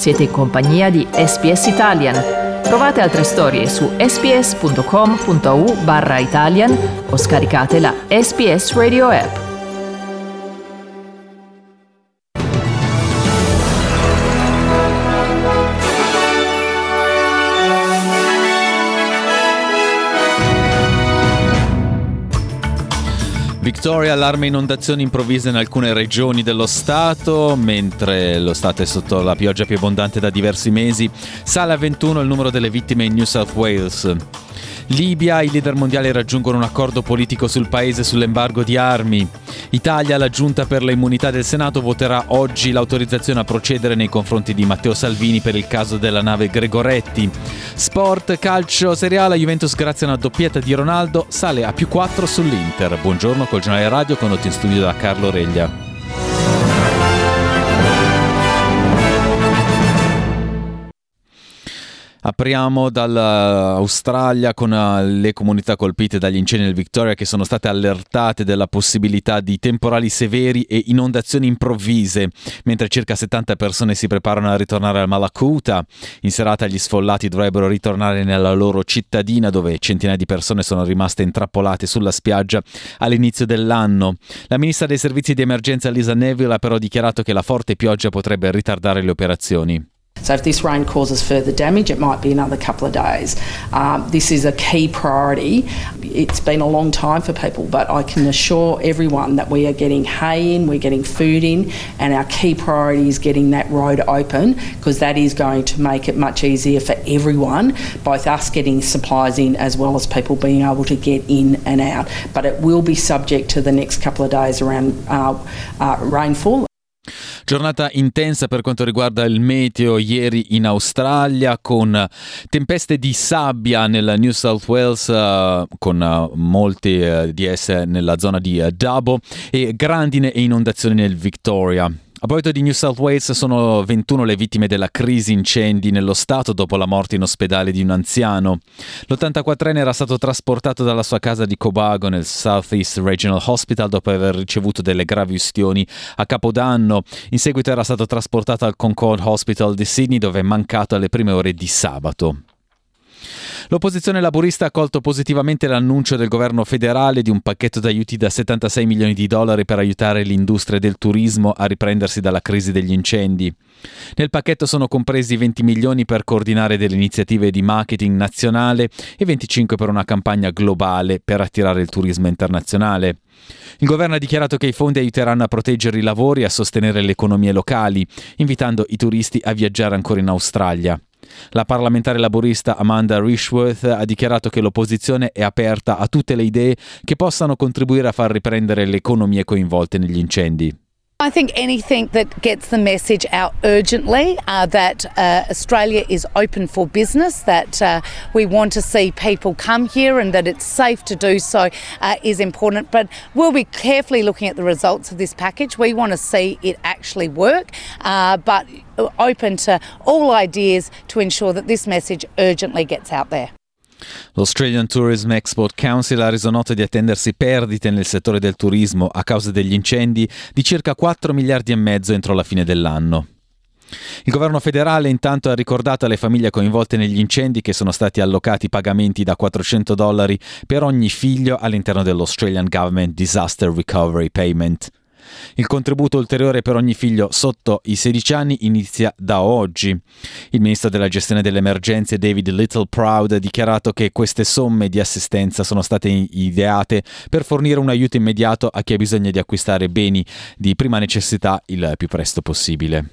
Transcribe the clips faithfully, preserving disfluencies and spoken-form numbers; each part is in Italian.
Siete in compagnia di S B S Italian. Trovate altre storie su sbs.com.au barra Italian o scaricate la S B S Radio app. Victoria, allarme inondazioni improvvise in alcune regioni dello Stato, mentre lo Stato è sotto la pioggia più abbondante da diversi mesi. Sale a ventuno il numero delle vittime in New South Wales. Libia, i leader mondiali raggiungono un accordo politico sul paese sull'embargo di armi. Italia, la giunta per le immunità del Senato voterà oggi l'autorizzazione a procedere nei confronti di Matteo Salvini per il caso della nave Gregoretti. Sport, calcio, Serie A, la Juventus grazie a una doppietta di Ronaldo sale a più quattro sull'Inter. Buongiorno col giornale radio condotto in studio da Carlo Reglia. Apriamo dall'Australia con le comunità colpite dagli incendi nel Victoria che sono state allertate della possibilità di temporali severi e inondazioni improvvise, mentre circa settanta persone si preparano a ritornare al Malakuta. In serata gli sfollati dovrebbero ritornare nella loro cittadina dove centinaia di persone sono rimaste intrappolate sulla spiaggia all'inizio dell'anno. La ministra dei servizi di emergenza Lisa Neville ha però dichiarato che la forte pioggia potrebbe ritardare le operazioni. So if this rain causes further damage, it might be another couple of days. Um, this is a key priority. It's been a long time for people, but I can assure everyone that we are getting hay in, we're getting food in, and our key priority is getting that road open because that is going to make it much easier for everyone, both us getting supplies in as well as people being able to get in and out. But it will be subject to the next couple of days around uh, uh, rainfall. Giornata intensa per quanto riguarda il meteo ieri in Australia, con tempeste di sabbia nel New South Wales, uh, con uh, molti uh, di esse nella zona di uh, Dubbo, e grandine e inondazioni nel Victoria. A proposito di New South Wales, sono ventuno le vittime della crisi incendi nello stato dopo la morte in ospedale di un anziano. l'ottantaquattrenne era stato trasportato dalla sua casa di Cobago nel South East Regional Hospital dopo aver ricevuto delle gravi ustioni a Capodanno. In seguito era stato trasportato al Concord Hospital di Sydney, dove è mancato alle prime ore di sabato. L'opposizione laburista ha accolto positivamente l'annuncio del governo federale di un pacchetto d'aiuti da settantasei milioni di dollari per aiutare l'industria del turismo a riprendersi dalla crisi degli incendi. Nel pacchetto sono compresi venti milioni per coordinare delle iniziative di marketing nazionale e venticinque per una campagna globale per attirare il turismo internazionale. Il governo ha dichiarato che i fondi aiuteranno a proteggere i lavori e a sostenere le economie locali, invitando i turisti a viaggiare ancora in Australia. La parlamentare laburista Amanda Rishworth ha dichiarato che l'opposizione è aperta a tutte le idee che possano contribuire a far riprendere le economie coinvolte negli incendi. I think anything that gets the message out urgently uh, that uh, Australia is open for business, that uh, we want to see people come here and that it's safe to do so uh, is important. But we'll be carefully looking at the results of this package. We want to see it actually work, uh, but open to all ideas to ensure that this message urgently gets out there. L'Australian Tourism Export Council ha reso noto di attendersi perdite nel settore del turismo a causa degli incendi di circa quattro miliardi e mezzo entro la fine dell'anno. Il governo federale intanto ha ricordato alle famiglie coinvolte negli incendi che sono stati allocati pagamenti da quattrocento dollari per ogni figlio all'interno dell'Australian Government Disaster Recovery Payment. Il contributo ulteriore per ogni figlio sotto i sedici anni inizia da oggi. Il ministro della gestione delle emergenze David Littleproud ha dichiarato che queste somme di assistenza sono state ideate per fornire un aiuto immediato a chi ha bisogno di acquistare beni di prima necessità il più presto possibile.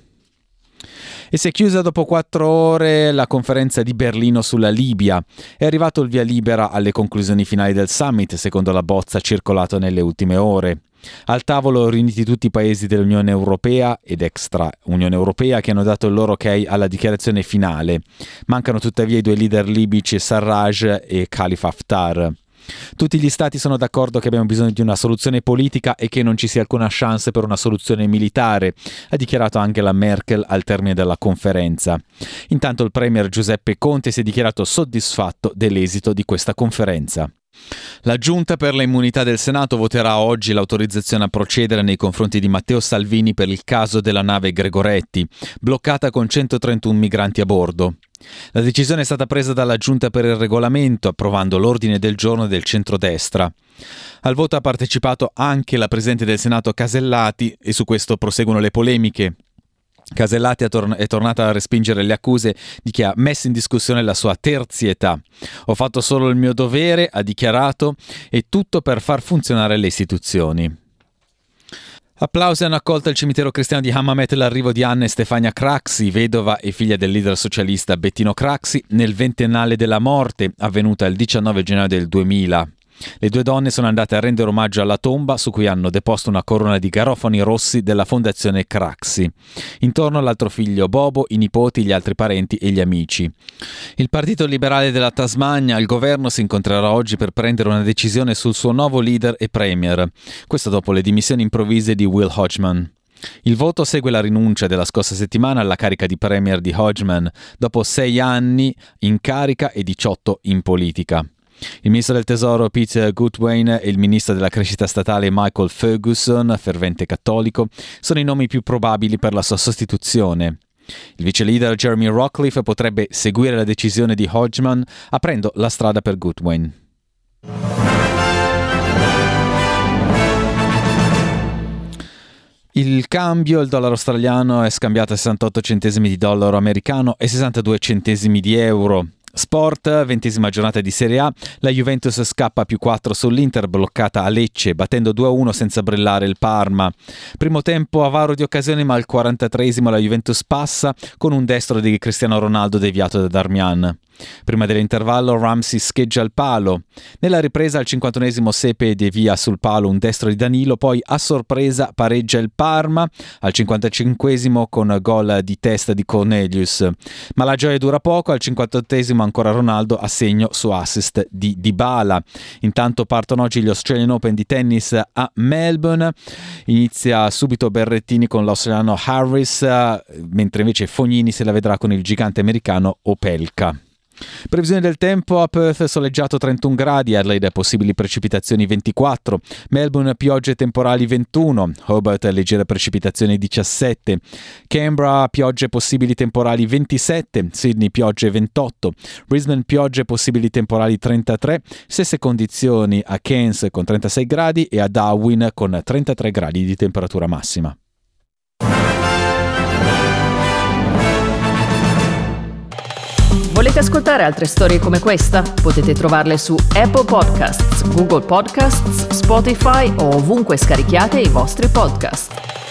E si è chiusa dopo quattro ore la conferenza di Berlino sulla Libia. È arrivato il via libera alle conclusioni finali del summit, secondo la bozza circolata nelle ultime ore. Al tavolo riuniti tutti i paesi dell'Unione Europea ed extra Unione Europea che hanno dato il loro ok alla dichiarazione finale. Mancano tuttavia i due leader libici Sarraj e Khalifa Haftar. Tutti gli stati sono d'accordo che abbiamo bisogno di una soluzione politica e che non ci sia alcuna chance per una soluzione militare, ha dichiarato Angela Merkel al termine della conferenza. Intanto il premier Giuseppe Conte si è dichiarato soddisfatto dell'esito di questa conferenza. La Giunta per le immunità del Senato voterà oggi l'autorizzazione a procedere nei confronti di Matteo Salvini per il caso della nave Gregoretti, bloccata con centotrentuno migranti a bordo. La decisione è stata presa dalla Giunta per il Regolamento, approvando l'ordine del giorno del centrodestra. Al voto ha partecipato anche la Presidente del Senato Casellati e su questo proseguono le polemiche. Casellati è, tor- è tornata a respingere le accuse di chi ha messo in discussione la sua terzietà. Ho fatto solo il mio dovere, ha dichiarato, e tutto per far funzionare le istituzioni. Applausi hanno accolto al cimitero cristiano di Hammamet l'arrivo di Anna e Stefania Craxi, vedova e figlia del leader socialista Bettino Craxi, nel ventennale della morte, avvenuta il diciannove gennaio del duemila. Le due donne sono andate a rendere omaggio alla tomba, su cui hanno deposto una corona di garofani rossi della fondazione Craxi. Intorno all'altro figlio Bobo, i nipoti, gli altri parenti e gli amici. Il Partito Liberale della Tasmania al governo si incontrerà oggi per prendere una decisione sul suo nuovo leader e premier. Questo dopo le dimissioni improvvise di Will Hodgman. Il voto segue la rinuncia della scorsa settimana alla carica di premier di Hodgman, dopo sei anni in carica e diciotto in politica. Il ministro del tesoro Peter Goodwin e il ministro della crescita statale Michael Ferguson, fervente cattolico, sono i nomi più probabili per la sua sostituzione. Il vice leader Jeremy Rockcliffe potrebbe seguire la decisione di Hodgman, aprendo la strada per Goodwin. Il cambio, il dollaro australiano è scambiato a sessantotto centesimi di dollaro americano e sessantadue centesimi di euro. Sport, ventesima giornata di Serie A, la Juventus scappa più quattro sull'Inter bloccata a Lecce, battendo due a uno senza brillare il Parma. Primo tempo avaro di occasioni, ma al quarantatreesimo la Juventus passa con un destro di Cristiano Ronaldo deviato da Darmian. Prima dell'intervallo Ramsey scheggia il palo. Nella ripresa al cinquantunesimo Sepe devia sul palo un destro di Danilo, poi a sorpresa pareggia il Parma al cinquantacinquesimo con gol di testa di Cornelius. Ma la gioia dura poco, al cinquantottesimo ancora Ronaldo a segno su assist di Dybala. Intanto partono oggi gli Australian Open di tennis a Melbourne. Inizia subito Berrettini con l'australiano Harris, mentre invece Fognini se la vedrà con il gigante americano Opelka. Previsione del tempo: a Perth soleggiato trentuno gradi, Adelaide possibili precipitazioni ventiquattro, Melbourne piogge temporali ventuno, Hobart leggere precipitazioni diciassette, Canberra piogge possibili temporali ventisette, Sydney piogge ventotto, Brisbane piogge possibili temporali trentatré, stesse condizioni a Cairns con trentasei gradi e a Darwin con trentatré gradi di temperatura massima. Volete ascoltare altre storie come questa? Potete trovarle su Apple Podcasts, Google Podcasts, Spotify o ovunque scarichiate i vostri podcast.